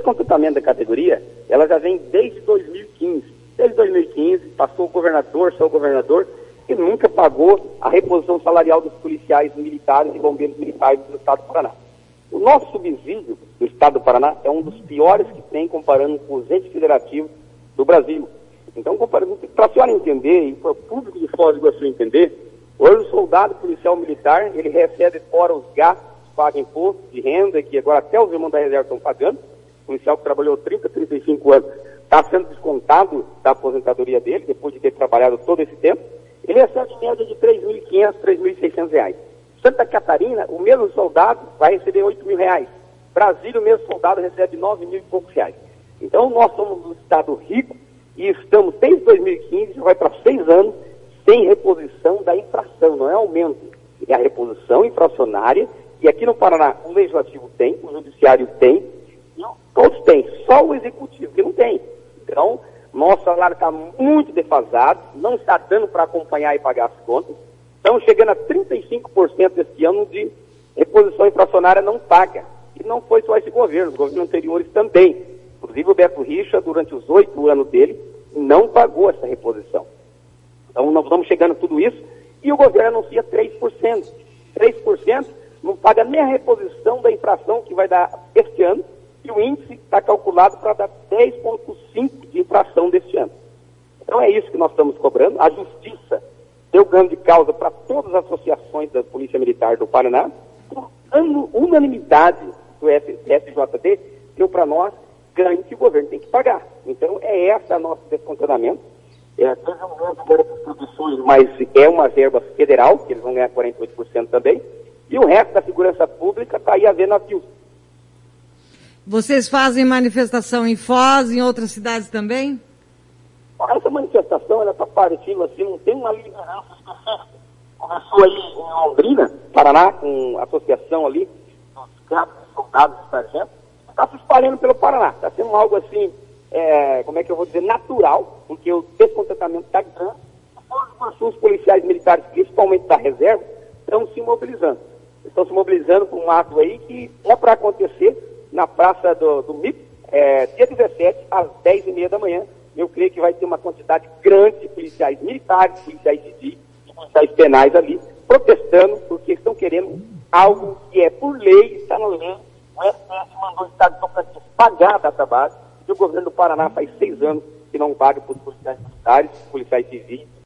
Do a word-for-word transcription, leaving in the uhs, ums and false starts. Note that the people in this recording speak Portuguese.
descontentamento da categoria, ela já vem desde dois mil e quinze. Desde dois mil e quinze, passou o governador, só o governador, que nunca pagou a reposição salarial dos policiais militares e bombeiros militares do estado do Paraná. O nosso subsídio do estado do Paraná é um dos piores que tem, comparando com os entes federativos do Brasil. Então, para a senhora entender, e para o público de Foz do Iguaçu entender, hoje o soldado policial militar, ele recebe fora os gastos, paga imposto de renda, que agora até os irmãos da reserva estão pagando. O policial que trabalhou trinta, trinta e cinco anos está sendo descontado da aposentadoria dele, depois de ter trabalhado todo esse tempo. Ele recebe em média de três mil e quinhentos, três mil e seiscentos reais. Santa Catarina, o mesmo soldado vai receber oito mil reais. Brasília, o mesmo soldado recebe nove mil e poucos reais. Então, nós somos um estado rico e estamos, desde dois mil e quinze, já vai para seis anos, sem reposição da infração, não é aumento. É a reposição infracionária, e aqui no Paraná o Legislativo tem, o Judiciário tem, e todos têm, só o Executivo que não tem. Então, nosso salário está muito defasado, não está dando para acompanhar e pagar as contas. Estamos chegando a trinta e cinco por cento deste ano de reposição infracionária não paga. E não foi só esse governo, os governos anteriores também. Inclusive o Beto Richa, durante os oito anos dele, não pagou essa reposição. Então nós estamos chegando a tudo isso e o governo anuncia três por cento. três por cento não paga nem a reposição da infração que vai dar este ano, e o índice está calculado para dar dez vírgula cinco por cento de infração deste ano. Então é isso que nós estamos cobrando. A Justiça deu ganho de causa para todas as associações da Polícia Militar do Paraná, por unanimidade do S J D, deu para nós ganho que o governo tem que pagar. Então é essa a nosso descontentamento. É, teve um aumento agora das produções, mas é uma verba federal, que eles vão ganhar quarenta e oito por cento também, e o resto da segurança pública está aí a ver navios. Vocês fazem manifestação em Foz, em outras cidades também? Essa manifestação, ela está partindo assim, não tem uma liderança específica. Começou aí em Londrina, Paraná, com a associação ali, dos capos, soldados e sargentos, está se espalhando pelo Paraná. Está sendo algo assim, é, como é que eu vou dizer, natural, porque o descontentamento está grande. Todos os policiais militares, principalmente da reserva, estão se mobilizando. Estão se mobilizando para um ato aí que é para acontecer na Praça do, do M I P, é, dia dezessete, às dez e meia da manhã. Eu creio que vai ter uma quantidade grande de policiais militares, policiais civis, policiais penais ali, protestando, porque estão querendo algo que é por lei, está na lei. O S T F mandou o Estado para pagar a data base, e o governo do Paraná faz seis anos que não paga para os policiais militares, policiais civis